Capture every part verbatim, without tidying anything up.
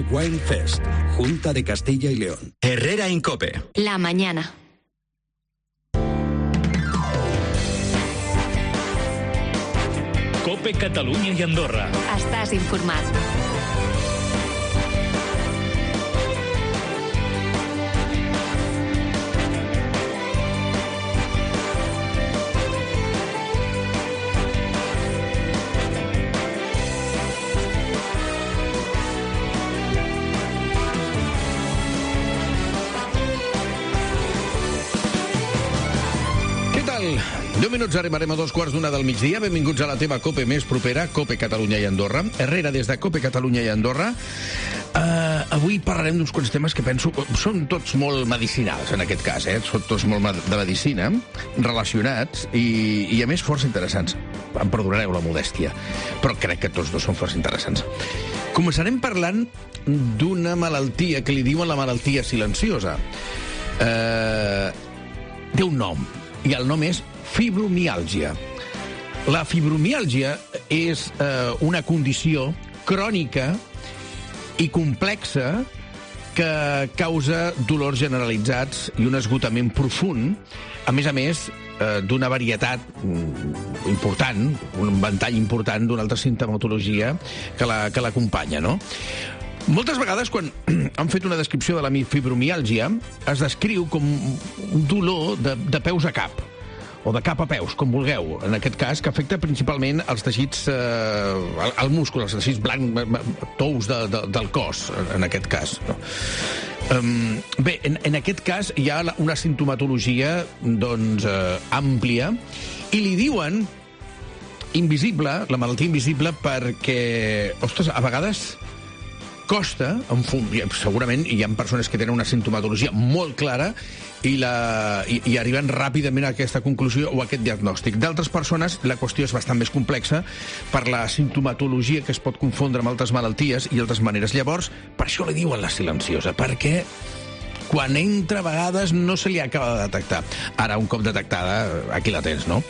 Wine Fest, Junta de Castilla y León. Herrera Incope. La mañana. Cope Catalunya i Andorra. Estàs informat. deu minuts arribarem a dos quarts d'una del migdia. Benvinguts a la teva Cope més propera, Cope Catalunya i Andorra. Herrera, des de Cope Catalunya i Andorra. Uh, avui parlarem d'uns quants temes que penso són tots molt medicinals, en aquest cas, eh? Són tots molt de medicina, relacionats, i, i a més força interessants. Em perdonareu la modèstia, però crec que tots dos són força interessants. Començarem parlant d'una malaltia que li diuen la malaltia silenciosa. Uh, té un nom, i el nom és fibromiàlgia. La fibromiàlgia és eh, una condició crònica i complexa que causa dolors generalitzats i un esgotament profund, a més a més eh, d'una varietat important, un ventall important d'una altra sintomatologia que la, que l'acompanya, no? Moltes vegades, quan han fet una descripció de la fibromiàlgia, es descriu com un dolor de, de peus a cap, o de cap a peus, com vulgueu, en aquest cas, que afecta principalment els teixits, eh, el, el múscul, els teixits blancs, tous de, de, del cos, en aquest cas. No? Um, bé, en, en aquest cas hi ha una sintomatologia, doncs, eh, àmplia, i li diuen invisible, la malaltia invisible, perquè, ostres, a vegades costa, segurament hi ha persones que tenen una sintomatologia molt clara i, la, i, i arriben ràpidament a aquesta conclusió o a aquest diagnòstic. D'altres persones la qüestió és bastant més complexa per la sintomatologia que es pot confondre amb altres malalties i altres maneres. Llavors, per això li diuen la silenciosa, perquè quan entra a vegades no se li acaba de detectar. Ara, un cop detectada, aquí la tens, no?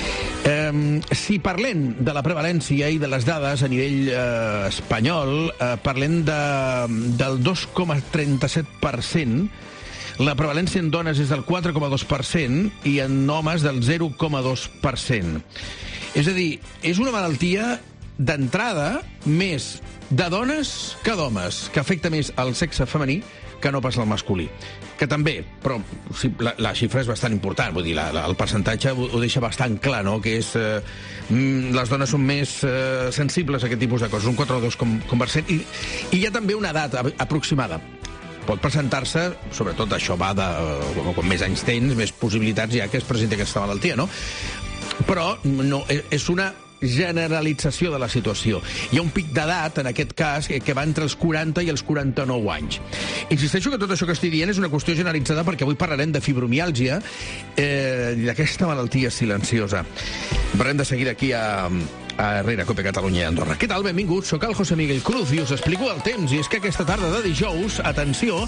Eh, si parlem de la prevalència i de les dades a nivell eh, espanyol, eh, parlem de, del dos coma trenta-set per cent, la prevalència en dones és del quatre coma dos per cent i en homes del zero coma dos per cent. És a dir, és una malaltia d'entrada més de dones que d'homes, que afecta més el sexe femení que no pas el masculí. Que també, però sí, la, la xifra és bastant important, vull dir, la, la, el percentatge ho, ho deixa bastant clar, no?, que és... Eh, les dones són més eh, sensibles a aquest tipus de coses, un quatre coma dos per cent, i, i hi ha també una edat aproximada. Pot presentar-se, sobretot això va de... Eh, com més anys tens, més possibilitats hi ha que es presenti aquesta malaltia, no? Però no, és una generalització de la situació. Hi ha un pic d'edat, en aquest cas, que va entre els quaranta i els quaranta-nou anys. Insisteixo que tot això que estic dient és una qüestió generalitzada perquè avui parlarem de fibromiàlgia eh, i d'aquesta malaltia silenciosa. Parlem de seguida aquí a, a Herrera, Cope Catalunya i Andorra. Què tal? Benvinguts. Soc el José Miguel Cruz i us explico el temps. I és que aquesta tarda de dijous, atenció,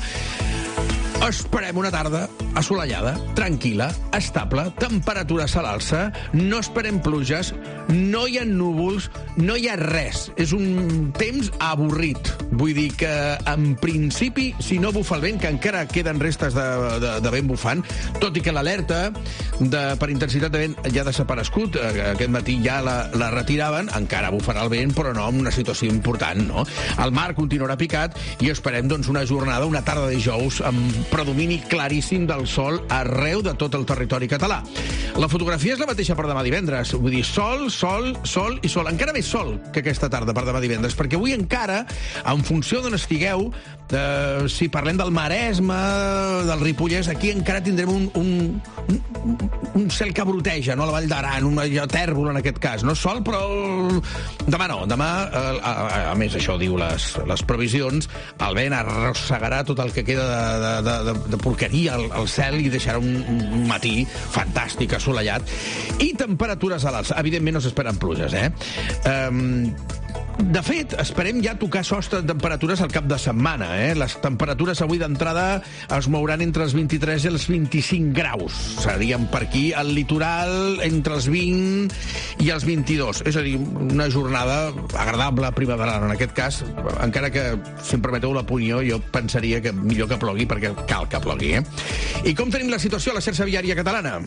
esperem una tarda assolellada, tranquil·la, estable, temperatures a l'alça, no esperem pluges, no hi ha núvols, no hi ha res. És un temps avorrit. Vull dir que, en principi, si no bufa el vent, que encara queden restes de, de, de vent bufant, tot i que l'alerta de, per intensitat de vent ja ha desaparegut, aquest matí ja la, la retiraven, encara bufarà el vent, però no en una situació important, no? El mar continuarà picat i esperem, doncs, una jornada, una tarda de dijous amb predomini claríssim del sol arreu de tot el territori català. La fotografia és la mateixa per demà divendres. Vull dir, sol, sol, sol i sol. Encara més sol que aquesta tarda per demà divendres, perquè avui encara, en funció d'on estigueu, eh, si parlem del Maresme, del Ripollès, aquí encara tindrem un, un, un, un cel que broteja, no? La Vall d'Aran, un tèrbol en aquest cas. No sol, però demà no. Demà, eh, a, a, a més, això diu les, les previsions, el vent arrossegarà tot el que queda de, de, de, de porqueria al, al cel i deixarà un, un matí fantàstic, assolellat, i temperatures a l'alça. Evidentment no s'esperen pluges, eh? Um, De fet, esperem ja tocar sostre de temperatures al cap de setmana. Eh? Les temperatures avui d'entrada es mouran entre els vint-i-tres i els vint-i-cinc graus. Seríem per aquí al litoral entre els vint i els vint-i-dos. És a dir, una jornada agradable primaveral. En aquest cas, encara que, si em permeteu l'opinió, jo pensaria que millor que plogui perquè cal que plogui. Eh? I com tenim la situació a la xarxa viària catalana?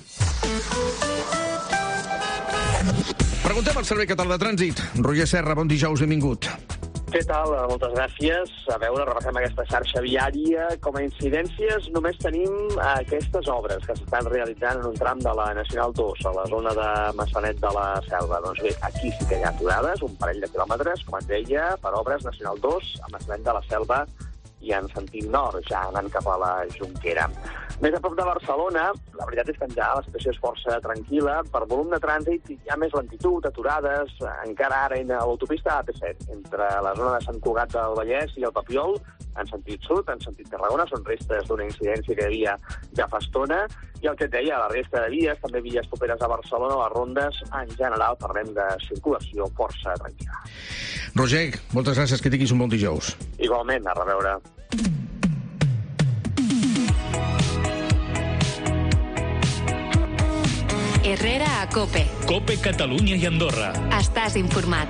Preguntem al Servei Català de Trànsit. Roger Serra, bon dijous, benvingut. Què tal? Moltes gràcies. A veure, repassem aquesta xarxa viària. Com a incidències, només tenim aquestes obres que s'estan realitzant en un tram de la Nacional dos, a la zona de Maçanet de la Selva. Doncs bé, aquí sí que hi ha aturades, un parell de quilòmetres, com et deia, per obres Nacional dos, a Maçanet de la Selva i en sentit nord, ja anant cap a la Jonquera. Més a prop de Barcelona, la veritat és que ja la situació és força tranquil·la. Per volum de trànsit hi ha més lentitud, aturades, encara ara a l'autopista A P set, entre la zona de Sant Cugat del Vallès i el Papiol, en sentit sud, en sentit Tarragona, són restes d'una incidència que hi havia ja fa estona, i el que et deia, la resta de vies, també vies properes a Barcelona, les rondes, en general parlem de circulació força tranquil·la. Roger, moltes gràcies, que tinguis un bon dijous. Igualment, a reveure. Herrera a COPE. COPE Catalunya i Andorra. Estàs informat.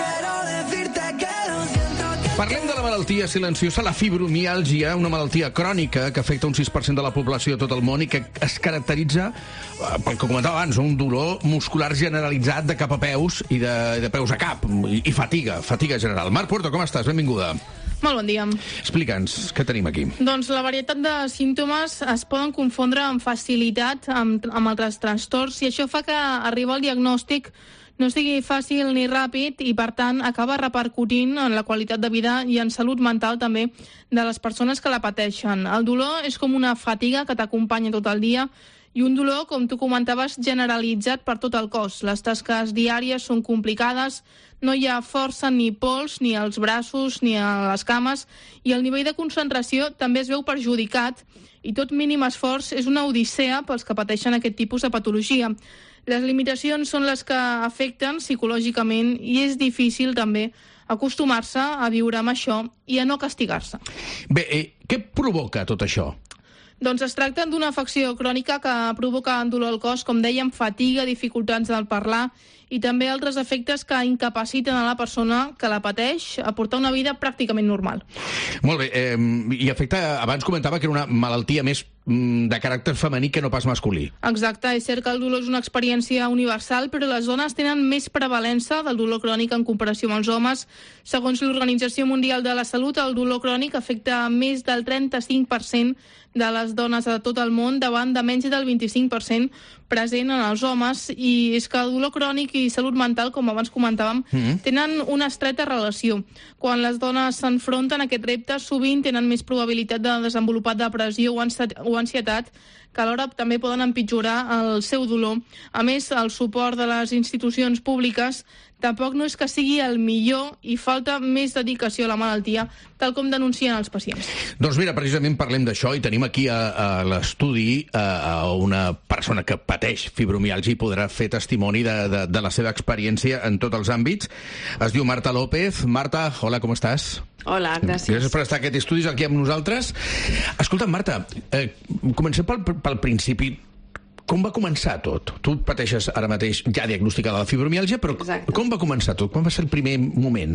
Parlem de la malaltia silenciosa, la fibromiàlgia, una malaltia crònica que afecta un sis per cent de la població a tot el món i que es caracteritza, pel que comentava abans, un dolor muscular generalitzat de cap a peus i de, de peus a cap, i, i fatiga, fatiga general. Marc Puerto, com estàs? Benvinguda. Molt bon dia. Explica'ns, què tenim aquí? Doncs la varietat de símptomes es poden confondre amb facilitat amb, amb altres trastorns i això fa que arribar al diagnòstic no sigui fàcil ni ràpid i, per tant, acaba repercutint en la qualitat de vida i en salut mental també de les persones que la pateixen. El dolor és com una fatiga que t'acompanya tot el dia i un dolor, com tu comentaves, generalitzat per tot el cos. Les tasques diàries són complicades, no hi ha força ni pols ni als braços ni a les cames i el nivell de concentració també es veu perjudicat i tot mínim esforç és una odissea pels que pateixen aquest tipus de patologia. Les limitacions són les que afecten psicològicament i és difícil també acostumar-se a viure amb això i a no castigar-se. Bé, eh, què provoca tot això? Doncs es tracta d'una afecció crònica que provoca dolor al cos, com dèiem, fatiga, dificultats del parlar i també altres efectes que incapaciten a la persona que la pateix a portar una vida pràcticament normal. Molt bé, eh, i afecta, abans comentava que era una malaltia més de caràcter femení que no pas masculí. Exacte, és cert que el dolor és una experiència universal, però les dones tenen més prevalença del dolor crònic en comparació amb els homes. Segons l'Organització Mundial de la Salut, el dolor crònic afecta més del trenta-cinc per cent de les dones de tot el món davant de menys del vint-i-cinc per cent present en els homes, i és que el dolor crònic i salut mental, com abans comentàvem, mm-hmm. tenen una estreta relació. Quan les dones s'enfronten a aquest repte, sovint tenen més probabilitat de desenvolupar depressió o o ansietat, que alhora també poden empitjorar el seu dolor. A més, el suport de les institucions públiques tampoc no és que sigui el millor i falta més dedicació a la malaltia, tal com denuncien els pacients. Doncs mira, precisament parlem d'això i tenim aquí a, a l'estudi a, a una persona que pateix fibromiàlgia i podrà fer testimoni de, de, de la seva experiència en tots els àmbits. Es diu Marta López. Marta, hola, com estàs? Hola, gràcies. Gràcies per estar aquest estudi aquí amb nosaltres. Escolta, Marta, eh, comencem pel, pel principi. Com va començar tot? Tu pateixes ara mateix ja diagnosticada la fibromiàlgia, però Exacte. Com va començar tot? Quan va ser el primer moment?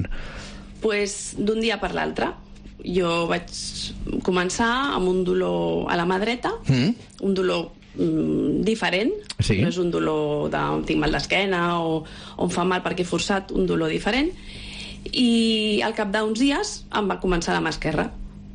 Pues d'un dia per l'altre. Jo vaig començar amb un dolor a la mà dreta, mm. un dolor mm, diferent, sí. No és un dolor de tinc mal d'esquena o, o em fa mal perquè he forçat, un dolor diferent, i al cap d'uns dies em va començar la mà esquerra.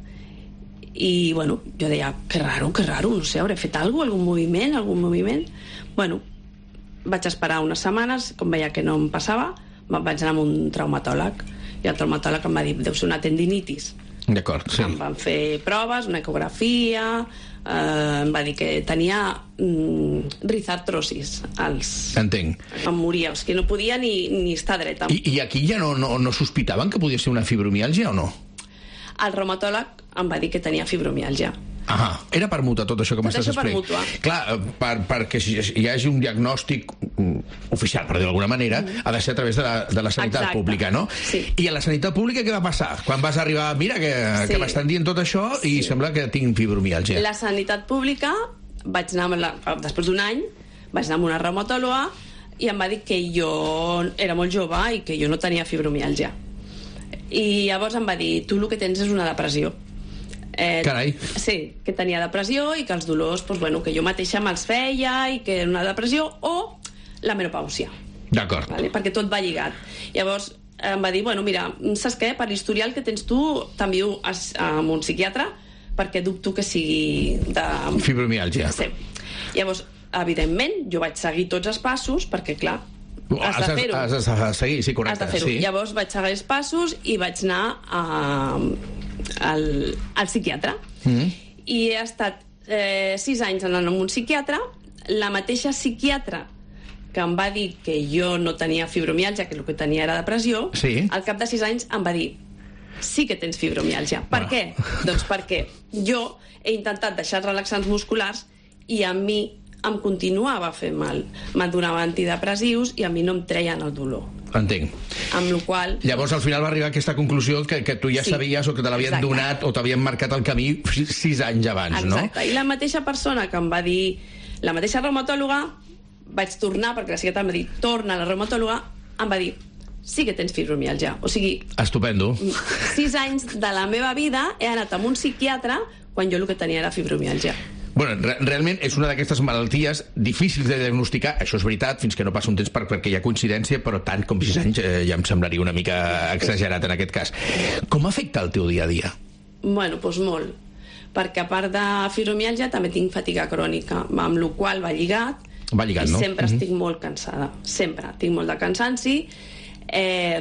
I, bueno, jo deia, que raro, que raro, no sé, hauré fet alguna cosa, algun moviment, algun moviment. Bueno, vaig esperar unes setmanes, com veia que no em passava, vaig anar amb un traumatòleg, i el traumatòleg em va dir, deu ser una tendinitis. D'acord, sí. Em van fer proves, una ecografia, eh, em va dir que tenia mm, rizartrosis als... Entenc. Em moria, és que no podia ni, ni estar dreta. I, i aquí ja no, no, no sospitaven que podia ser una fibromiàlgia o no? El reumatòleg em va dir que tenia fibromiàlgia. Ah, era per mutua tot això que m'estàs explicant. Tot això per mútua. Clar, per, perquè si hi hagi un diagnòstic oficial, per dir d'alguna manera, mm. ha de ser a través de la, de la sanitat Exacte. pública, no? Sí. I a la sanitat pública què va passar? Quan vas arribar, mira, que, sí. que m'estan dient tot això i sí. sembla que tinc fibromiàlgia. La sanitat pública, vaig anar amb la, després d'un any, vaig anar amb una reumatòloga i em va dir que jo era molt jove i que jo no tenia fibromiàlgia. I llavors em va dir, tu el que tens és una depressió. Eh, Carai. Sí, que tenia depressió i que els dolors, doncs, bueno, que jo mateixa me'ls feia i que era una depressió, o la menopàusia. D'acord. Vale? Perquè tot va lligat. Llavors em va dir, bueno, mira, saps què? Per l'historial que tens tu, t'envio amb un psiquiatre perquè dubto que sigui de... Fibromiàlgia. Sí. Llavors, evidentment, jo vaig seguir tots els passos, perquè, clar, has, has de fer-ho. Has de seguir, sí, correcte. Has de fer-ho. Sí. Llavors vaig seguir els passos i vaig anar a, al, al psiquiatre. Mm. I he estat eh, sis anys anant amb un psiquiatre. La mateixa psiquiatra que em va dir que jo no tenia fibromiàlgia, que el que tenia era depressió, sí. al cap de sis anys em va dir, sí que tens fibromiàlgia. Per ah. què? Doncs perquè jo he intentat deixar els relaxants musculars i a mi em continuava fent mal. Me'n donava antidepressius i a mi no em treien el dolor. Entenc. Amb la qual... Llavors, al final va arribar a aquesta conclusió que, que tu ja sí. sabies o que te l'havien donat o t'havien marcat el camí sis anys abans, Exacte. no? Exacte. I la mateixa persona que em va dir... La mateixa reumatòloga, vaig tornar, perquè la psiquiatra em va dir, torna a la reumatòloga, em va dir, sí que tens fibromiàlgia. O sigui... Estupendo. Sis anys de la meva vida he anat amb un psiquiatre quan jo el que tenia era fibromiàlgia. Bueno, re realment és una d'aquestes malalties difícils de diagnosticar, això és veritat, fins que no passa un temps per, perquè hi ha coincidència, però tant com sis anys eh, ja em semblaria una mica exagerat en aquest cas. Com afecta el teu dia a dia? Bueno, doncs molt, perquè a part de fibromiàlgia també tinc fatiga crònica, amb la qual va lligat, va lligat, i no? sempre mm-hmm. estic molt cansada, sempre, tinc molt de cansanci, eh,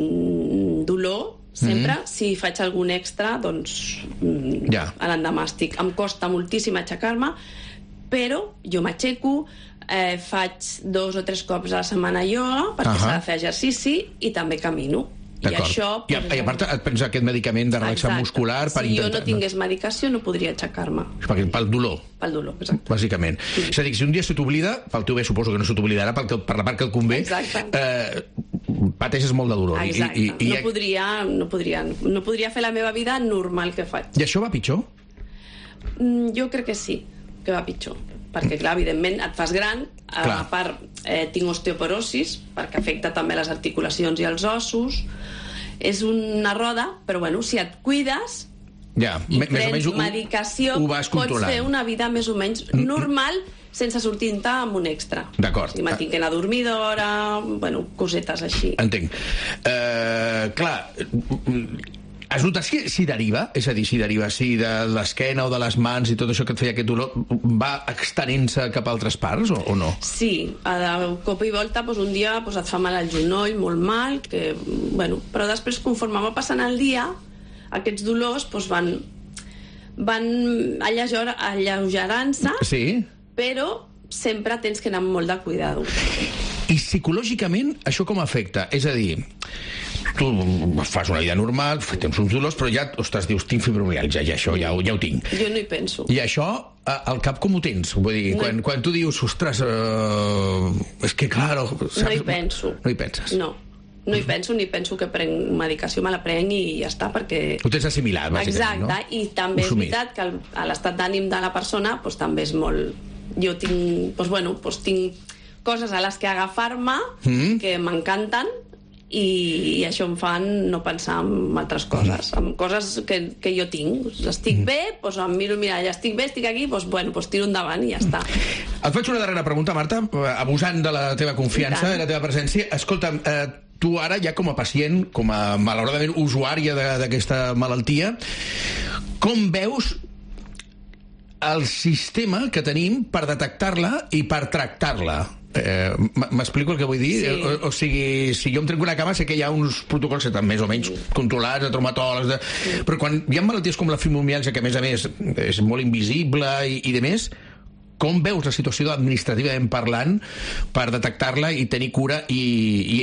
dolor, sempre, mm-hmm. si faig algun extra, doncs ja. a l'endemà estic. Em costa moltíssim aixecar-me, però jo m'aixeco, eh, faig dos o tres cops a la setmana ioga, perquè uh -huh. s'ha de fer exercici, i també camino. I això... I, I a part et prens aquest medicament de relaxant muscular per si intentar... jo no tingués medicació no podria aixecar-me. Pel dolor. Pel dolor, exacte. Bàsicament. Sí. És a dir, si un dia se t'oblida, pel teu bé suposo que no se t'oblidarà, per la part que el convé, eh, pateixes molt de dolor. Exacte. I, i, i... No, podria, no, podria, no podria fer la meva vida normal que faig. I això va pitjor? Mm, jo crec que sí, que va pitjor. Perquè, clar, evidentment, et fas gran, clar. A part, eh, tinc osteoporosis, perquè afecta també les articulacions i els ossos. És una roda, però, bueno, si et cuides ja, i més prens o menys ho, medicació, ho vas pots fer una vida més o menys normal sense sortir-te amb un extra. D'acord. Si m'entenc a dormir d'hora, bueno, cosetes així. Entenc. Uh, clar, has notat si, si deriva? És a dir, si deriva si de l'esquena o de les mans i tot això que et feia aquest dolor va extenent-se cap a altres parts o, o no? Sí, a cop i volta doncs, un dia doncs, et fa mal al genoll, molt mal, que, bueno, però després conforme va passant el dia aquests dolors doncs, van, van alleugerant-se, sí. però sempre tens que anar amb molt de cuidado. I psicològicament això com afecta? És a dir, tu fas una vida normal, tens uns dolors, però ja, ostres, dius, tinc fibromiàlgia, ja això, ja, ja ho tinc. Jo no hi penso. I això, al cap com ho tens? Vull dir, no. quan, quan tu dius, ostres, uh, és que, clar... Saps? No hi penso. No hi penses? No. No hi penso, ni penso que prenc medicació, me la prenc i ja està, perquè... Ho tens assimilat, bàsicament, exacte, no? Exacte, i també és veritat que el, l'estat d'ànim de la persona doncs, també és molt... Jo tinc, doncs, bueno, doncs, tinc coses a les que agafar-me mm. que m'encanten i, i això em fan no pensar en altres coses, en coses que, que jo tinc. Estic bé, doncs em miro, mira, ja estic bé, estic aquí, doncs, bueno, doncs tiro endavant i ja està. Et faig una darrera pregunta, Marta, abusant de la teva confiança, de la teva presència. Escolta'm, eh, tu ara ja com a pacient, com a malauradament usuària d'aquesta malaltia, com veus el sistema que tenim per detectar-la i per tractar-la? Eh, m'explico el que vull dir? Sí. O, o sigui, si jo em trenco una cama sé que hi ha uns protocols que estan més o menys controlats, de traumatòlegs, de... Sí. Però quan hi ha malalties com la fibromiàlgia, que a més a més és molt invisible i, i de més, com veus la situació administrativament parlant per detectar-la i tenir cura i, i,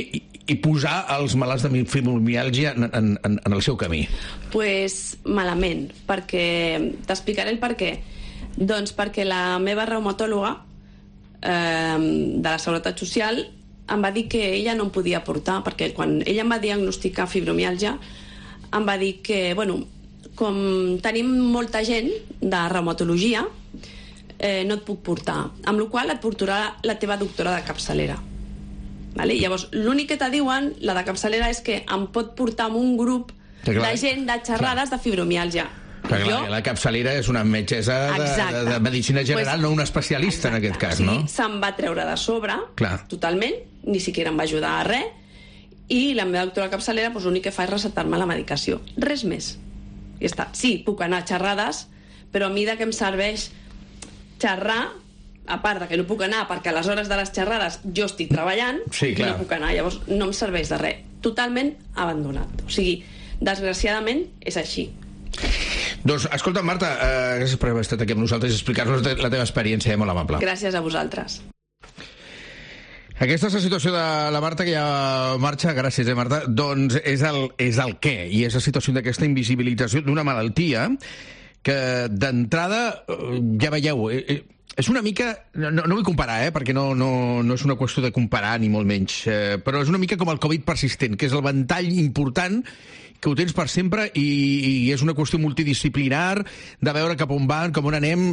i posar els malalts de fibromiàlgia en, en, en, en el seu camí? Pues malament, perquè t'explicaré el per què. Doncs perquè la meva reumatòloga eh, de la Seguretat Social em va dir que ella no em podia portar, perquè quan ella em va diagnosticar fibromiàlgia em va dir que, bueno, com tenim molta gent de reumatologia, eh, no et puc portar, amb la qual et portarà la teva doctora de capçalera. Vale? Llavors, l'únic que te diuen, la de capçalera, és que em pot portar amb un grup sí, de gent de xerrades clar. de fibromiàlgia. Clar, jo... La capçalera és una metgessa de, de, de medicina general, pues, no un especialista exacte. en aquest cas, no? Sí, se'm va treure de sobre, clar. totalment, ni siquiera em va ajudar a res, i la meva doctora capçalera pues, l'únic que fa és recetar-me la medicació. Res més. I està. Sí, puc anar a xerrades, però a mi de què em serveix xerrar, a part de que no puc anar perquè a les hores de les xerrades jo estic treballant, sí, no puc anar, llavors no em serveix de res. Totalment abandonat. O sigui, desgraciadament és així. Doncs, escolta, Marta, eh, gràcies per haver estat aquí amb nosaltres i explicar-nos la teva experiència, eh, molt amable. Gràcies a vosaltres. Aquesta és la situació de la Marta, que ja marxa, gràcies, eh, Marta, doncs és el, és el què, i és la situació d'aquesta invisibilització d'una malaltia que d'entrada, ja veieu, eh, és una mica... No, no vull comparar, eh, perquè no, no, no és una qüestió de comparar, ni molt menys, eh, però és una mica com el Covid persistent, que és el ventall important que ho tens per sempre i, i és una qüestió multidisciplinar de veure cap on van, com on anem...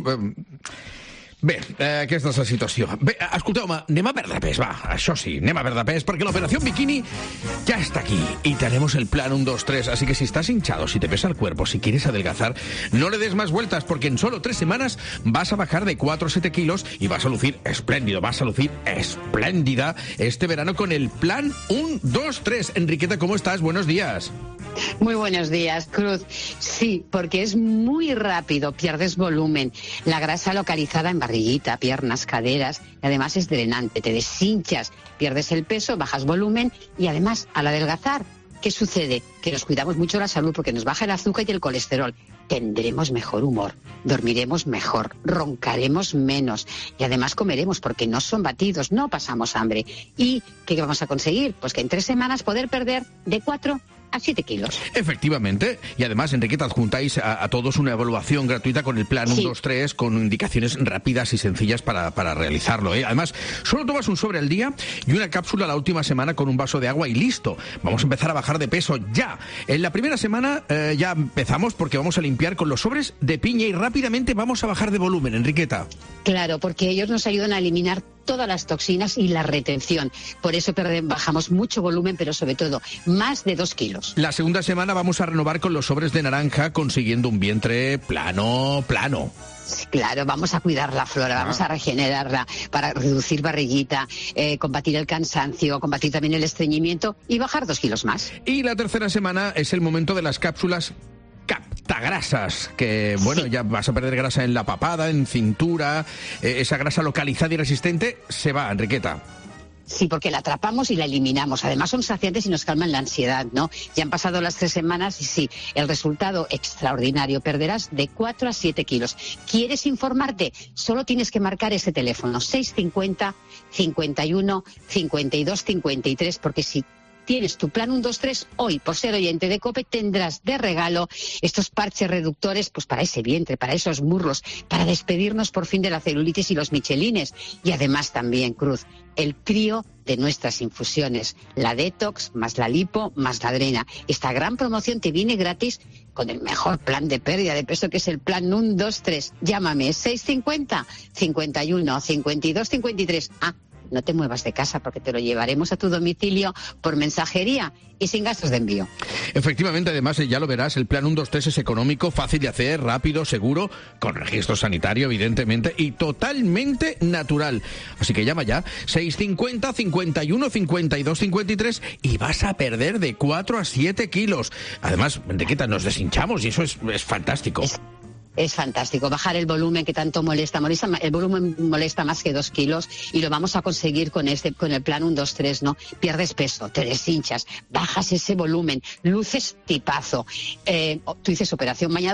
Bé, eh, aquesta és la situació. Bé, escolteu-me, anem a perdre pes, va, això sí, anem a perdre pes, porque la operación bikini ya está aquí y tenemos el plan uno, dos, tres, así que si estás hinchado, si te pesa el cuerpo, si quieres adelgazar, no le des más vueltas, porque en solo tres semanas vas a bajar de cuatro a siete kilos y vas a lucir espléndido, vas a lucir espléndida este verano con el plan uno, dos, tres. Enriqueta, ¿cómo estás? Buenos días. Muy buenos días, Cruz. Sí, porque es muy rápido, pierdes volumen, la grasa localizada en barriguita, piernas, caderas, y además es drenante, te deshinchas, pierdes el peso, bajas volumen y además al adelgazar, ¿qué sucede? Que nos cuidamos mucho la salud porque nos baja el azúcar y el colesterol. Tendremos mejor humor, dormiremos mejor, roncaremos menos y además comeremos porque no son batidos, no pasamos hambre. ¿Y qué vamos a conseguir? Pues que en tres semanas poder perder de cuatro a siete kilos. Efectivamente, y además, Enriqueta, adjuntáis a, a todos una evaluación gratuita con el plan sí. uno, dos, tres, con indicaciones rápidas y sencillas para, para realizarlo, ¿eh? Además, solo tomas un sobre al día y una cápsula la última semana con un vaso de agua y listo. Vamos a empezar a bajar de peso ya. En la primera semana eh, ya empezamos porque vamos a limpiar con los sobres de piña y rápidamente vamos a bajar de volumen, Enriqueta. Claro, porque ellos nos ayudan a eliminar todas las toxinas y la retención. Por eso bajamos mucho volumen, pero sobre todo más de dos kilos. La segunda semana vamos a renovar con los sobres de naranja, consiguiendo un vientre plano, plano. Sí, claro, vamos a cuidar la flora, ah. vamos a regenerarla para reducir barriguita, eh, combatir el cansancio, combatir también el estreñimiento y bajar dos kilos más. Y la tercera semana es el momento de las cápsulas captagrasas, que bueno, sí. ya vas a perder grasa en la papada, en cintura, eh, esa grasa localizada y resistente se va, Enriqueta. Sí, porque la atrapamos y la eliminamos. Además son saciantes y nos calman la ansiedad, ¿no? Ya han pasado las tres semanas y sí, el resultado extraordinario. Perderás de cuatro a siete kilos. ¿Quieres informarte? Solo tienes que marcar ese teléfono, seis cincuenta, cincuenta y uno, cincuenta y dos, cincuenta y tres, porque si tienes tu plan uno, dos, tres, hoy, por ser oyente de COPE, tendrás de regalo estos parches reductores pues para ese vientre, para esos muslos, para despedirnos por fin de la celulitis y los michelines. Y además también, Cruz, el trío de nuestras infusiones, la detox, más la lipo, más la drena. Esta gran promoción te viene gratis con el mejor plan de pérdida de peso, que es el plan uno, dos, tres. Llámame, seis cincuenta, cincuenta y uno, cincuenta y dos, cincuenta y tres. Ah, no te muevas de casa porque te lo llevaremos a tu domicilio por mensajería y sin gastos de envío. Efectivamente, además, ya lo verás, el plan uno, dos, tres es económico, fácil de hacer, rápido, seguro, con registro sanitario, evidentemente, y totalmente natural. Así que llama ya, seis cincuenta, cincuenta y uno, cincuenta y dos, cincuenta y tres, y vas a perder de cuatro a siete kilos. Además, Enriqueta, nos deshinchamos y eso es, es fantástico. Es... Es fantástico, bajar el volumen que tanto molesta, molesta, el volumen molesta más que dos kilos y lo vamos a conseguir con este, con el plan uno, dos, tres, ¿no? Pierdes peso, te deshinchas, bajas ese volumen, luces tipazo. Eh, tú dices operación bañador,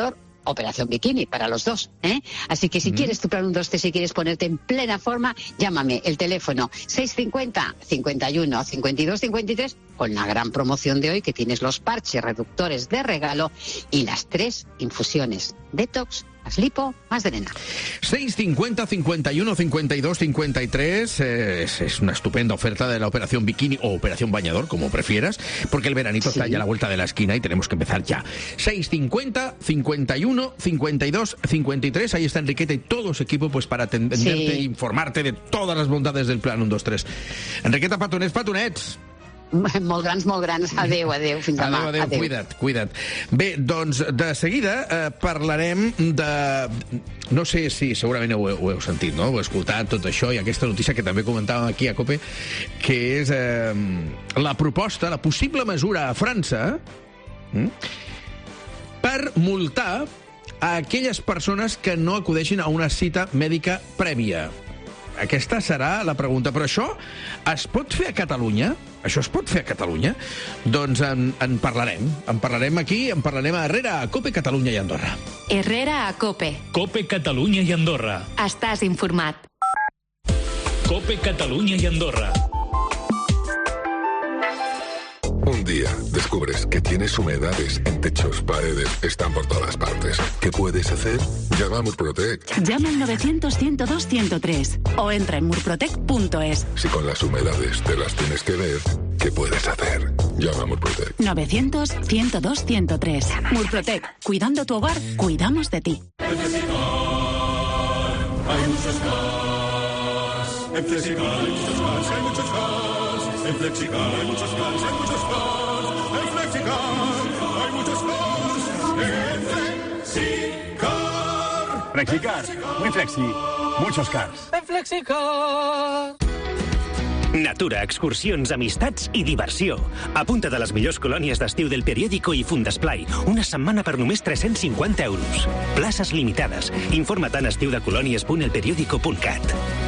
Operación Bikini para los dos, ¿eh? Así que si mm. quieres tu plan uno dos tres, si quieres ponerte en plena forma, llámame, el teléfono seis cincuenta, cincuenta y uno, cincuenta y dos, cincuenta y tres, con la gran promoción de hoy que tienes los parches reductores de regalo y las tres infusiones Detox, más lipo, más drena. seis cincuenta, cincuenta y uno, cincuenta y dos, cincuenta y tres eh, es, es una estupenda oferta de la Operación Bikini o Operación Bañador, como prefieras, porque el veranito sí. está ya a la vuelta de la esquina y tenemos que empezar ya. seis cincuenta, cincuenta y uno, cincuenta y dos, cincuenta y tres, ahí está Enriqueta y todo su equipo pues para atenderte sí. e informarte de todas las bondades del plan uno dos tres. Enriqueta, petonets, petonets. Molt grans, molt grans. Adéu, adéu. Fins demà. Adéu, adéu. adéu. Cuida't, cuida't. Bé, doncs, de seguida eh, parlarem de... No sé si segurament ho, ho heu sentit, no? Ho heu escoltat, tot això, i aquesta notícia que també comentàvem aquí a COPE, que és eh, la proposta, la possible mesura a França eh, per multar a aquelles persones que no acudeixin a una cita mèdica prèvia. Aquesta serà la pregunta. Però això es pot fer a Catalunya? Això es pot fer a Catalunya? Doncs en, en parlarem. En parlarem aquí, en parlarem a Herrera, a COPE, Catalunya i Andorra. Herrera a COPE. COPE, Catalunya i Andorra. Estàs informat. COPE, Catalunya i Andorra. Un día descubres que tienes humedades en techos, paredes, están por todas partes. ¿Qué puedes hacer? Llama a Murprotec. Llama al novecientos, ciento dos, ciento tres o entra en murprotec punto es. Si con las humedades te las tienes que ver, ¿qué puedes hacer? Llama a Murprotec. novecientos, ciento dos, ciento tres. Murprotec. Cuidando tu hogar, cuidamos de ti. En Flexicar hay muchos cars. En Flexicar hay muchos cars, hay muchos cars. En Flexicar hay muchos cars, hay muchos cars. En Flexicar hay muchos cars. En Flexicar. Flexicar, muy flexi, muchos cars. En Flexicar. Natura, excursions, amistats i diversió. Apunta't a les millors colònies d'estiu del Periódico i Fundesplai. Una setmana per només tres-cents cinquanta euros. Places limitades. Informa't en estiudecolònies punt el periódico punt cat.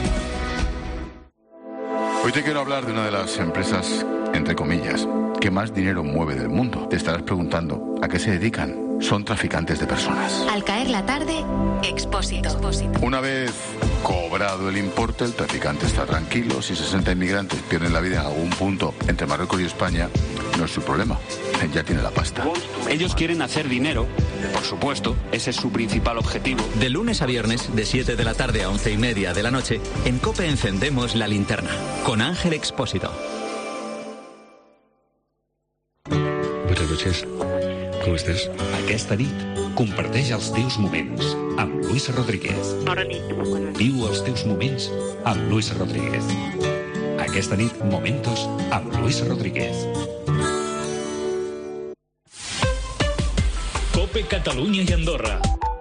Hoy te quiero hablar de una de las empresas, entre comillas, que más dinero mueve del mundo. Te estarás preguntando, ¿a qué se dedican? Son traficantes de personas. Al caer la tarde, Expósito. Una vez cobrado el importe, el traficante está tranquilo. Si sesenta inmigrantes pierden la vida en algún punto entre Marruecos y España, no es su problema. Ya tiene la pasta. Ellos quieren hacer dinero, por supuesto, ese es su principal objetivo. De lunes a viernes, de siete de la tarde a once y media de la noche, en COPE encendemos la linterna, con Ángel Expósito. Buenas noches. Com estàs? Aquesta nit, comparteix els teus moments amb Luis Rodríguez. Bona nit. Viu els teus moments amb Luis Rodríguez. Aquesta nit, Momentos amb Luis Rodríguez. COPE, Catalunya i Andorra.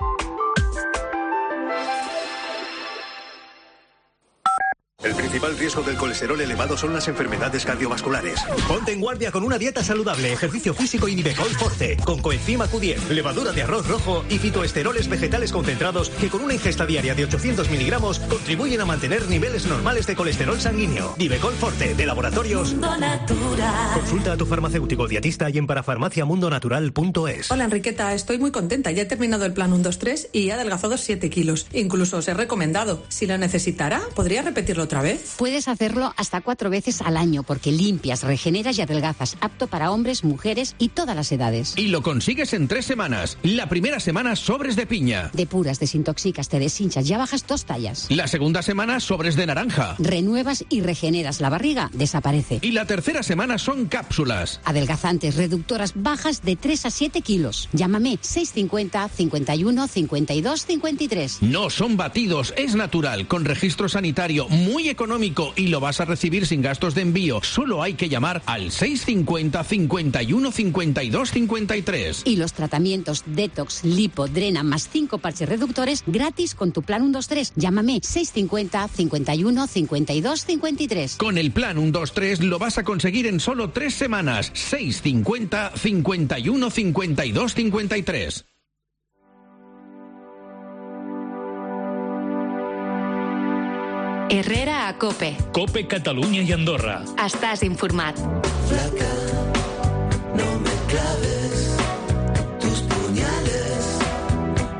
El principal riesgo del colesterol elevado son las enfermedades cardiovasculares. Ponte en guardia con una dieta saludable, ejercicio físico y Nivecol Forte, con coenzima Q diez, levadura de arroz rojo y fitoesteroles vegetales concentrados que con una ingesta diaria de ochocientos miligramos contribuyen a mantener niveles normales de colesterol sanguíneo. Nivecol Forte, de Laboratorios Mundo Natural. Consulta a tu farmacéutico dietista y en parafarmacia mundo natural punto es. Hola Enriqueta, estoy muy contenta. Ya he terminado el plan uno dos tres y he adelgazado siete kilos. Incluso os he recomendado. Si lo necesitara, ¿podría repetirlo otra vez? Puedes hacerlo hasta cuatro veces al año porque limpias, regeneras y adelgazas. Apto para hombres, mujeres y todas las edades. Y lo consigues en tres semanas. La primera semana, sobres de piña. Depuras, desintoxicas, te deshinchas, ya bajas dos tallas. La segunda semana, sobres de naranja. Renuevas y regeneras. La barriga desaparece. Y la tercera semana son cápsulas. Adelgazantes, reductoras, bajas de tres a siete kilos. Llámame seis cincuenta, cincuenta y uno, cincuenta y dos, cincuenta y tres. No son batidos, es natural, con registro sanitario, muy económico y lo vas a recibir sin gastos de envío. Solo hay que llamar al seis cincuenta, cincuenta y uno, cincuenta y dos, cincuenta y tres. Y los tratamientos Detox, Lipo, Drena más cinco parches reductores gratis con tu plan uno dos tres. Llámame seis cincuenta, cincuenta y uno, cincuenta y dos, cincuenta y tres. Con el plan uno dos tres lo vas a conseguir en solo tres semanas. seis cincuenta, cincuenta y uno, cincuenta y dos, cincuenta y tres. Herrera a COPE. COPE, Catalunya i Andorra. Estàs informat. Flaca, no me claves tus puñales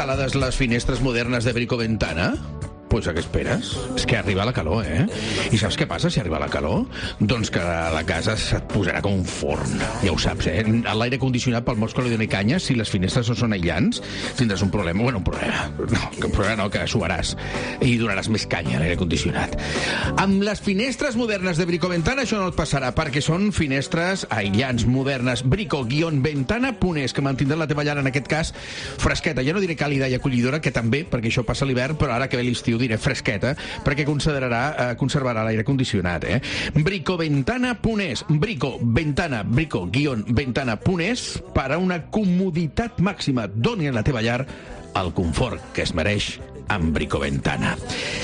instal·lades les finestres modernes de Bricoventana? Pues a què esperes? És que arriba la calor, eh? I saps què passa si arriba la calor? Doncs que la casa se't posarà com un forn. Ja ho saps, eh? L'aire condicionat pel mos que li doni canya, si les finestres no són aïllants, tindràs un problema. Bueno, un problema. No, que un problema no, que suaràs. I donaràs més canya a l'aire condicionat. Amb les finestres modernes de Bricoventana això no et passarà, perquè són finestres aïllants modernes. Brico-ventana punt es, que mantindrà la teva llar, en aquest cas, fresqueta. Ja no diré càlida i acollidora, que també, perquè això passa a l'hivern, però ara que ve l'estiu diré fresqueta, perquè considerarà, eh, conservarà l'aire condicionat, eh? Bricoventana punt es, Brico-ventana, Brico-ventana punt es, per a una comoditat màxima. Doni a la teva llar el confort que es mereix amb Bricoventana.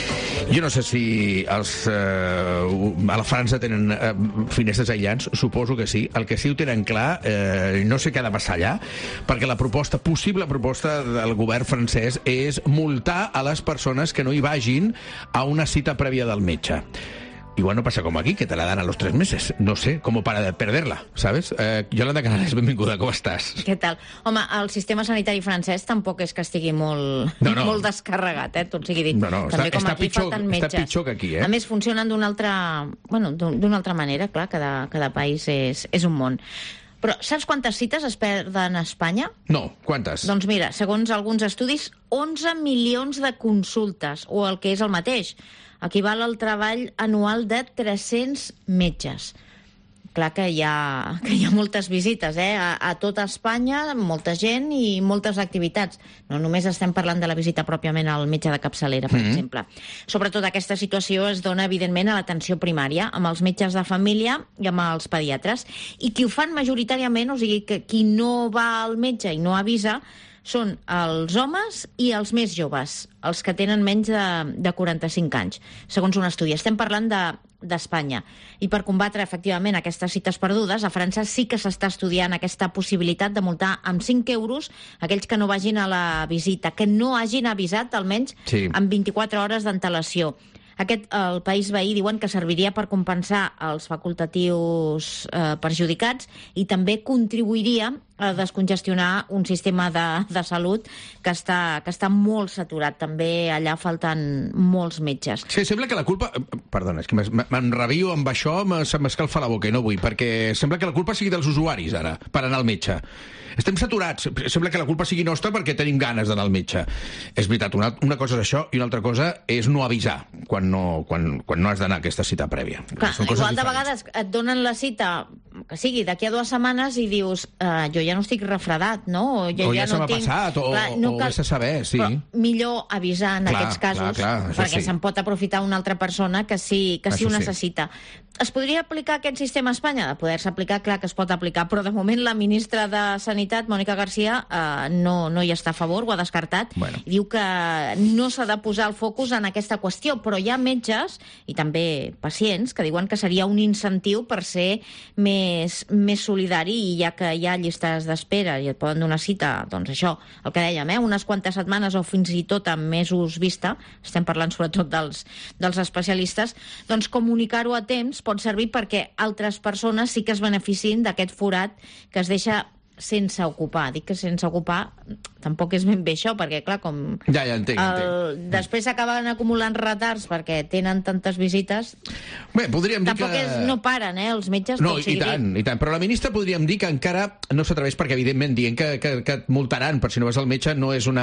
Jo no sé si els, eh, a la França tenen eh, finestres aïllants, suposo que sí. El que sí ho tenen clar, eh, no sé què ha de passar allà, perquè la proposta, possible proposta del govern francès és multar a les persones que no hi vagin a una cita prèvia del metge. Igual no pasa como aquí, que te la dan a los tres meses. No sé, como para perderla, ¿sabes? Eh, Yolanda Canales, benvinguda, com estàs? Què tal? Home, el sistema sanitari francès tampoc és que estigui molt, no, no. molt descarregat, eh? Tot sigui dit. No, no, també està, com està, aquí pitjor, falten metges. està pitjor que aquí, eh? A més, funcionen d'una altra, bueno, d'una altra manera, clar, cada, cada país és, és un món. Però saps quantes cites es perden a Espanya? No, quantes? Doncs mira, segons alguns estudis, onze milions de consultes, o el que és el mateix, equival al treball anual de tres-cents metges. Clar que hi ha, que hi ha moltes visites, eh? A, a tota Espanya, molta gent i moltes activitats. No només estem parlant de la visita pròpiament al metge de capçalera, per mm-hmm. exemple. Sobretot aquesta situació es dona, evidentment, a l'atenció primària, amb els metges de família i amb els pediatres. I qui ho fan majoritàriament, o sigui, que qui no va al metge i no avisa, són els homes i els més joves, els que tenen menys de, de quaranta-cinc anys, segons un estudi. Estem parlant de, d'Espanya. I per combatre, efectivament, aquestes cites perdudes, a França sí que s'està estudiant aquesta possibilitat de multar amb cinc euros aquells que no vagin a la visita, que no hagin avisat almenys sí. amb vint-i-quatre hores d'antelació. Aquest, el país veí, diuen que serviria per compensar els facultatius eh, perjudicats i també contribuiria a descongestionar un sistema de, de salut que està, que està molt saturat. També allà falten molts metges. Sí, sembla que la culpa... Perdona, és que m'enrabio amb això, se'm escalfa la boca i no vull, perquè sembla que la culpa sigui dels usuaris, ara, per anar al metge. Estem saturats. Sembla que la culpa sigui nostra perquè tenim ganes d'anar al metge. És veritat, una, una cosa és això i una altra cosa és no avisar quan no, quan, quan no has d'anar a aquesta cita prèvia. Clar, igual de vegades et donen la cita, que sigui d'aquí a dues setmanes, i dius, eh, jo ja no estic refredat, no? O, jo o ja, ja no se m'ha tinc... passat, o, clar, no cal... o vés a saber, sí. Però millor avisar en clar, aquests casos, clar, clar, perquè sí. se'n pot aprofitar una altra persona que sí, que sí ho necessita. Sí. Es podria aplicar aquest sistema a Espanya? De poder-se aplicar, clar que es pot aplicar, però de moment la ministra de Sanitat, Mònica García, eh, no, no hi està a favor, ho ha descartat, bueno. I diu que no s'ha de posar el focus en aquesta qüestió, però hi ha metges i també pacients que diuen que seria un incentiu per ser més, més solidari, i ja que hi ha llistes d'espera i et poden donar cita, doncs això, el que dèiem, eh, unes quantes setmanes o fins i tot amb mesos vista, estem parlant sobretot dels, dels especialistes, doncs comunicar-ho a temps pot servir perquè altres persones sí que es beneficin d'aquest forat que es deixa sense ocupar. Dic que sense ocupar tampoc és ben bé això, perquè, clar, com... Ja, ja entenc, el... entenc. Després s'acaben acumulant retards perquè tenen tantes visites... Bé, podríem dir tampoc que... és, no paren, eh, els metges... No, i tant, i tant. Però la ministra podríem dir que encara no s'atreveix, perquè, evidentment, dient que, que, que et multaran per si no vas al metge no és una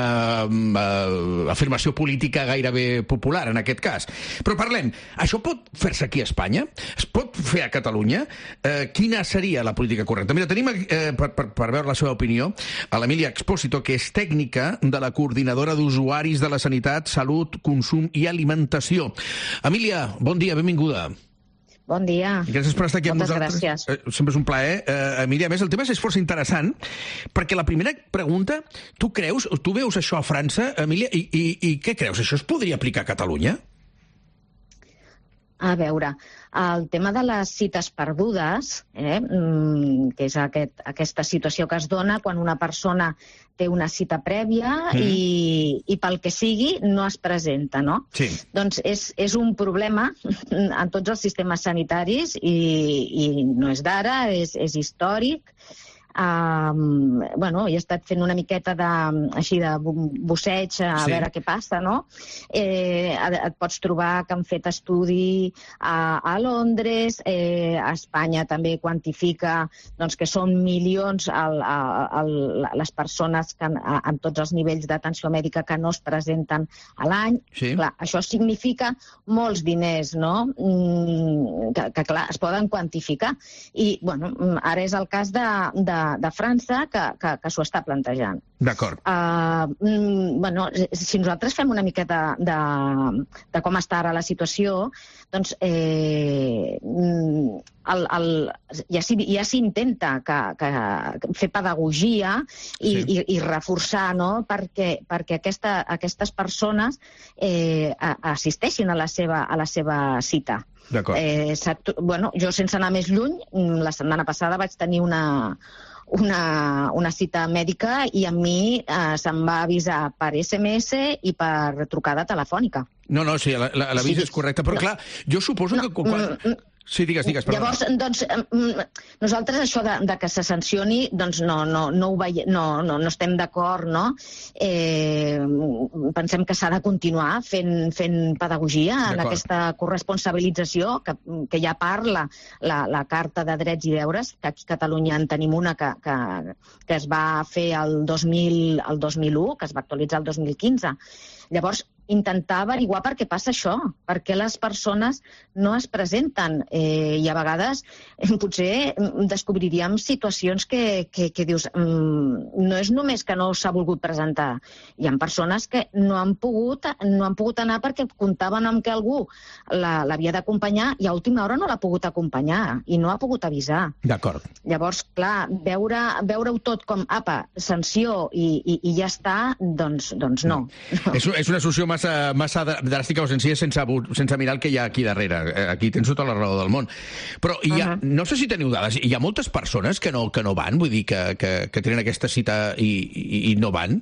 uh, afirmació política gairebé popular, en aquest cas. Però parlem, això pot fer-se aquí a Espanya? Es pot fer a Catalunya? Uh, quina seria la política correcta? Mira, tenim, uh, per, per, per veure la seva opinió, a l'Emília Expósito, que és tècnica de la Coordinadora d'Usuaris de la Sanitat, Salut, Consum i Alimentació. Emília, bon dia, benvinguda. Bon dia. Gràcies per estar aquí amb Moltes nosaltres. Gràcies. Eh, sempre és un plaer. Eh, Emília, a més, el tema és força interessant, perquè la primera pregunta, tu creus, tu veus això a França, Emília, i, i, i què creus? Això es podria aplicar a Catalunya? A veure, el tema de les cites perdudes, eh, que és aquest, aquesta situació que es dona quan una persona té una cita prèvia mm. i, i pel que sigui no es presenta, no? Sí. Doncs és, és un problema en tots els sistemes sanitaris i, i no és d'ara, és, és històric. Um, bueno, he estat fent una miqueta de, així de busseig a sí. veure què passa, no? Eh, et pots trobar que han fet estudi a, a Londres, eh, a Espanya també quantifica doncs, que són milions el, el, el, les persones que en, en tots els nivells d'atenció mèdica que no es presenten a l'any. Sí. Clar, això significa molts diners, no? Mm, que, que, clar, es poden quantificar. I, bueno, ara és el cas de, de, de França que, que, que s'ho està plantejant. D'acord. Uh, mm, bueno, si nosaltres fem una miqueta de, de com està ara la situació, doncs eh, el, el, ja s'intenta ja que, que fer pedagogia i, sí. i, i reforçar, no? perquè, perquè aquesta, aquestes persones eh, assisteixin a la seva, a la seva cita. Eh, bueno, jo, sense anar més lluny, la setmana passada vaig tenir una, una, una cita mèdica i a mi eh, se'm va avisar per esse eme esse i per trucada telefònica. No, no, sí, l'avís sí. és correcte, però no. clar, jo suposo no, que... Quan... Sí, digues, digues, perdona. Llavors, doncs, nosaltres això de, de que se sancioni, doncs no, no, no, ho veie, no, no, no estem d'acord, no? Eh, pensem que s'ha de continuar fent, fent pedagogia en aquesta corresponsabilització que, que ja parla la, la Carta de Drets i Deures, que aquí a Catalunya en tenim una que, que, que es va fer el dos mil, el dos mil u, que es va actualitzar el dos mil quinze. Llavors, intentar averiguar per què passa això, per què les persones no es presenten. Eh, I a vegades eh, potser descobriríem situacions que, que, que dius, mm, no és només que no s'ha volgut presentar, hi ha persones que no han pogut, no han pogut anar perquè comptaven amb que algú l'havia la, d'acompanyar i a última hora no l'ha pogut acompanyar i no ha pogut avisar. D'acord. Llavors, clar, veure, veure-ho tot com, apa, sanció i, i, i ja està, doncs, doncs no. no. És, és una solució massa, massa dràstica o senzilla sense, sense mirar el que hi ha aquí darrere. Aquí tens tota la raó del món. Però hi ha, uh -huh. no sé si teniu dades, hi ha moltes persones que no, que no van, vull dir, que, que, que tenen aquesta cita i, i, i no van?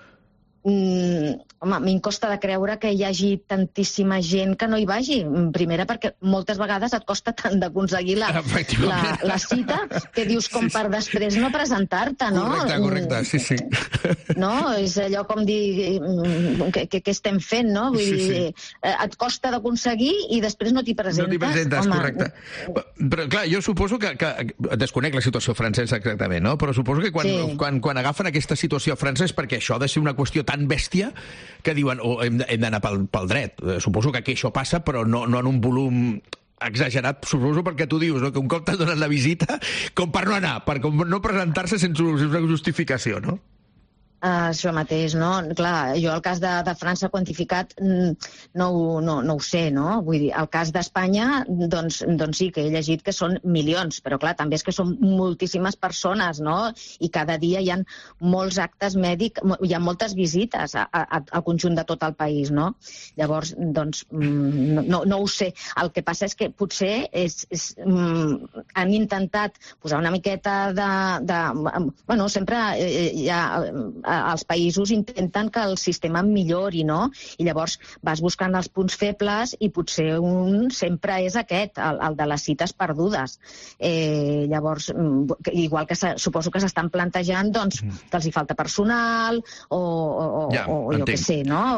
Mm, home, a mi em costa de creure que hi hagi tantíssima gent que no hi vagi. Primera, perquè moltes vegades et costa tant d'aconseguir la, la, la cita que dius com sí, sí. per després no presentar-te, no? Correcte, correcte, sí, sí. No? És allò com dir què, què, què estem fent, no? Vull sí, sí. dir, et costa d'aconseguir i després no t'hi presentes. No t'hi presentes, home. Correcte. Però, clar, jo suposo que, que desconec la situació francesa exactament, no? Però suposo que quan, sí. quan, quan agafen aquesta situació a França és perquè això ha de ser una qüestió tan bèstia que diuen oh, hem d'anar pel, pel dret. Suposo que aquí això passa, però no, no en un volum exagerat, suposo perquè tu dius no? que un cop t'han donat la visita com per no anar, per no presentar-se sense una justificació, no? Uh, això mateix, no? Clar, jo el cas de, de França quantificat no, no, no ho sé, no? Vull dir, el cas d'Espanya, doncs, doncs sí, que he llegit que són milions, però clar, també és que són moltíssimes persones, no? I cada dia hi ha molts actes mèdics, hi ha moltes visites a, a, al conjunt de tot el país, no? Llavors, doncs, no, no ho sé. El que passa és que potser és, és, han intentat posar una miqueta de... de bueno, sempre hi ha... els països intenten que el sistema millori, no? I llavors vas buscant els punts febles i potser un sempre és aquest, el, el de les cites perdudes. Eh, llavors, igual que suposo que s'estan plantejant doncs, que els hi falta personal o, o, ja, o jo què sé, no?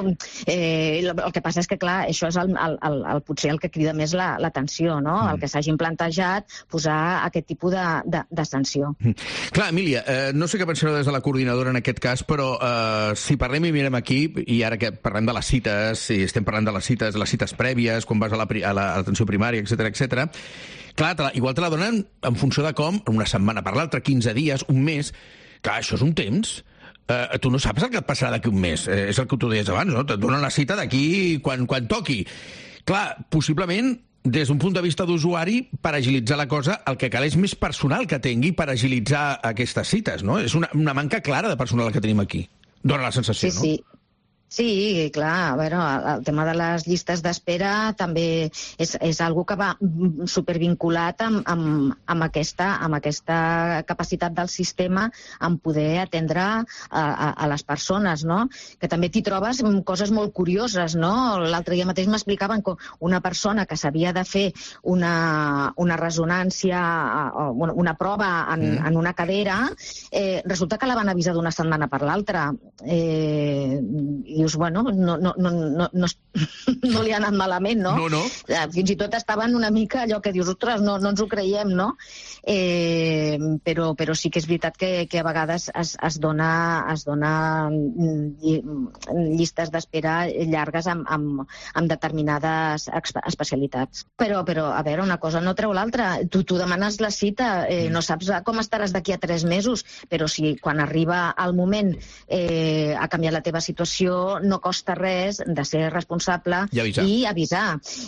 Eh, el que passa és que, clar, això és el, el, el, el, potser el que crida més l'atenció, no? Mm. El que s'hagin plantejat posar aquest tipus de, de, de sanció. Mm. Clar, Emília, eh, no sé què pensareu des de la coordinadora en aquest cas, però eh, si parlem i mirem aquí, i ara que parlem de les cites, si estem parlant de les cites, les cites prèvies, quan vas a l'atenció primària, etcètera, etcètera, clar, te la, igual te la donen en funció de com, una setmana per l'altra, quinze dies, un mes, clar, això és un temps. Eh, tu no saps el que et passarà d'aquí un mes, eh, és el que tu deies abans, no? Et donen la cita d'aquí quan, quan toqui. Clar, possiblement des d'un punt de vista d'usuari, per agilitzar la cosa, el que cal és més personal que tingui per agilitzar aquestes cites, no? És una, una manca clara de personal que tenim aquí. Dóna la sensació, sí, sí. no? Sí, clar, a veure, el tema de les llistes d'espera també és, és algo que va supervinculat amb, amb, amb, aquesta, amb aquesta capacitat del sistema en poder atendre a, a, a les persones, no? Que també t'hi trobes coses molt curioses, no? L'altre dia mateix m'explicaven que una persona que s'havia de fer una, una resonància, una, una prova en, mm. en una cadera, eh, resulta que la van avisar d'una setmana per l'altra. Eh, dius, bueno, no, no, no, no, no, no li ha anat malament, no? No, no. Fins i tot estaven una mica allò que dius, ostres, no, no ens ho creiem, no? Eh, però, però sí que és veritat que, que a vegades es, es dona, es dona llistes d'espera llargues amb, amb, amb determinades especialitats. Però, però, a veure, una cosa no treu l'altra. Tu, tu demanes la cita, eh, no saps com estaràs d'aquí a tres mesos, però si quan arriba el moment eh, a canviar la teva situació, no costa res de ser responsable i avisar. I, avisar.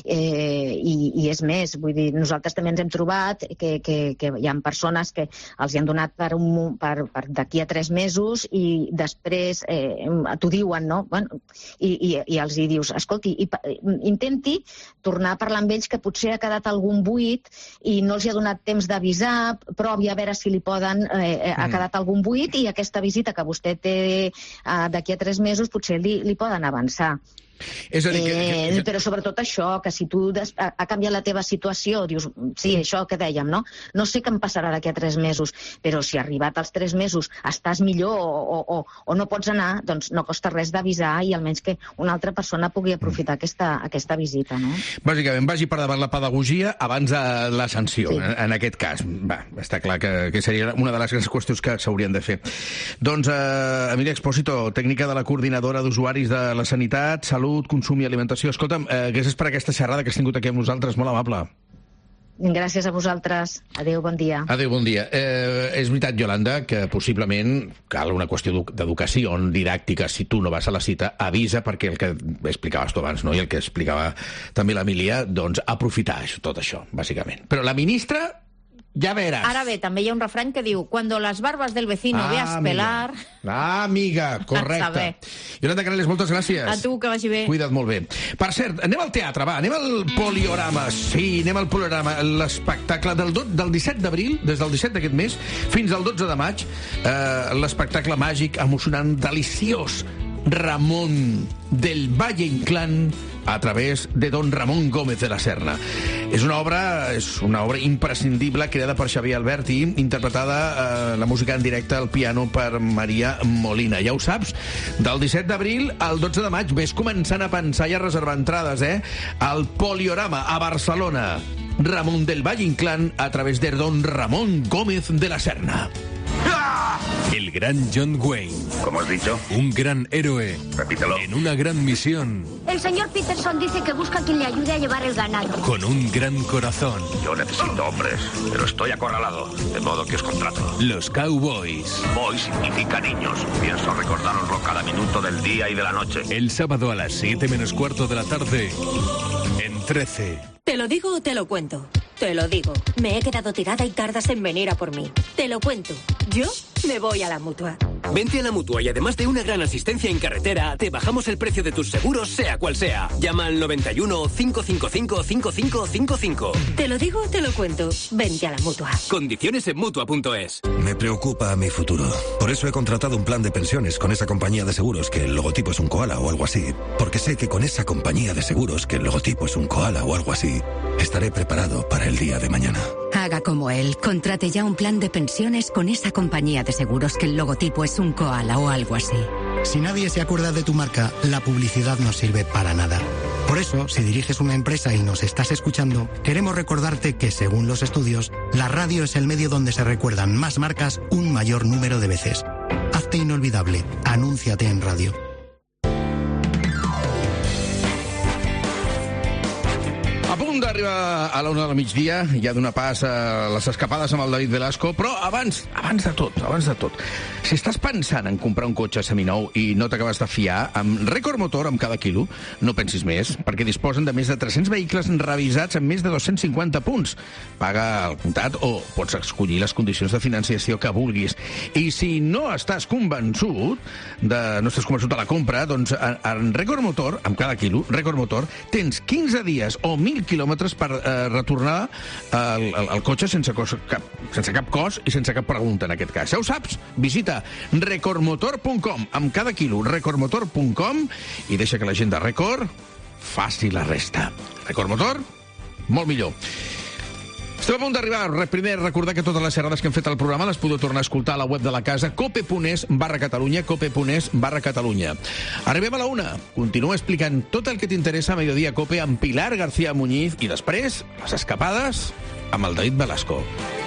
Eh, i, I és més, vull dir, nosaltres també ens hem trobat que, que, que hi ha persones que els hi han donat per, un, per, per d'aquí a tres mesos i després eh, t'ho diuen, no? Bueno, i, i, i els hi dius, escolti, i, intenti tornar a parlar amb ells que potser ha quedat algun buit i no els hi ha donat temps d'avisar, provi a veure si li poden, eh, ha quedat algun buit i aquesta visita que vostè té eh, d'aquí a tres mesos potser li, li poden avançar. És a dir, que, que, que... Eh, però sobretot això, que si tu des... ha canviat la teva situació, dius, sí, això que dèiem, no? No sé què em passarà d'aquí a tres mesos, però si arribat als tres mesos estàs millor o, o, o no pots anar, doncs no costa res d'avisar i almenys que una altra persona pugui aprofitar aquesta, aquesta visita, no? Bàsicament, vagi per davant la pedagogia abans de la sanció, sí. en, en aquest cas. Va, està clar que, que seria una de les grans qüestions que s'haurien de fer. Doncs, eh, Emília Expósito, tècnica de la coordinadora d'usuaris de la sanitat, salut, consum i alimentació. Escolta'm, eh, gràcies per aquesta xerrada que has tingut aquí amb nosaltres, molt amable. Gràcies a vosaltres. Adéu, bon dia. Adéu, bon dia. Eh, és veritat, Yolanda, que possiblement cal una qüestió d'educació didàctica. Si tu no vas a la cita, avisa, perquè el que explicaves tu abans, no? I el que explicava també l'Emília, doncs aprofitar això, tot això, bàsicament. Però la ministra... Ja veràs. Ara bé, també hi ha un refrany que diu cuando las barbas del vecino ah, veas pelar... Ah, amiga, correcte. Yolanda Canales, moltes gràcies. A tu, que vagi bé. Cuida't molt bé. Per cert, anem al teatre, va, anem al Poliorama. Sí, anem al Poliorama. L'espectacle del, del disset d'abril, des del disset d'aquest mes, fins al dotze de maig, eh, l'espectacle màgic, emocionant, deliciós, Ramón del Valle Inclán, a través de don Ramón Gómez de la Serna. És una obra, és una obra imprescindible creada per Xavier Albert i interpretada eh, la música en directe al piano per Maria Molina. Ja ho saps, del disset d'abril al dotze de maig ves començant a pensar i a reservar entrades, eh? Al Poliorama, a Barcelona. Ramón del Valle Inclán a través de don Ramón Gómez de la Serna. El gran John Wayne. ¿Cómo has dicho? Un gran héroe. Repítelo. En una gran misión. El señor Peterson dice que busca a quien le ayude a llevar el ganado. Con un gran corazón. Yo necesito hombres, pero estoy acorralado, de modo que os contrato. Los Cowboys. Boy significa niños. Pienso recordároslo cada minuto del día y de la noche. El sábado a las siete menos cuarto de la tarde, en trece. ¿Te lo digo o te lo cuento? Te lo digo. Me he quedado tirada y tardas en venir a por mí. Te lo cuento. Yo me voy a la Mutua. Vente a la Mutua y además de una gran asistencia en carretera, te bajamos el precio de tus seguros, sea cual sea. Llama al noventa y uno, cinco cinco cinco, cinco cinco cinco cinco. Te lo digo o te lo cuento. Vente a la Mutua. Condiciones en Mutua punto es. Me preocupa mi futuro. Por eso he contratado un plan de pensiones con esa compañía de seguros que el logotipo es un koala o algo así. Porque sé que con esa compañía de seguros que el logotipo es un koala o algo así, estaré preparado para el día de mañana. Haga como él. Contrate ya un plan de pensiones con esa compañía de seguros que el logotipo es un koala o algo así. Si nadie se acuerda de tu marca, la publicidad no sirve para nada. Por eso, si diriges una empresa y nos estás escuchando, queremos recordarte que, según los estudios, la radio es el medio donde se recuerdan más marcas un mayor número de veces. Hazte inolvidable. Anúnciate en radio. A punt punt d'arribar a la una del migdia, ja d'una pas a les escapades amb el David Velasco, però abans, abans de tot, abans de tot, si estàs pensant en comprar un cotxe seminou i no t'acabes de fiar, amb Record Motor, amb cada quilo, no pensis més, perquè disposen de més de tres-cents vehicles revisats amb més de dos-cents cinquanta punts. Paga al comptat o pots escollir les condicions de financiació que vulguis. I si no estàs convençut, de, no estàs convençut de la compra, doncs en Record Motor, amb cada quilo, Record Motor, tens quinze dies o mil quilòmetres per eh, retornar el, el, el cotxe sense, cos, cap, sense cap cost i sense cap pregunta, en aquest cas. Ja ho saps, visita record motor punt com, amb cada quilo, record motor punt com, i deixa que la gent de Record faci la resta. Record Motor, molt millor. Estem a punt d'arribar. Primer, recordar que totes les xerrades que hem fet al programa les podeu tornar a escoltar a la web de la casa, cope.es barra Catalunya, cope.es barra Catalunya. Arribem a la una. Continua explicant tot el que t'interessa a Mediodía Cope amb Pilar García Muñiz i després, les escapades amb el David Velasco.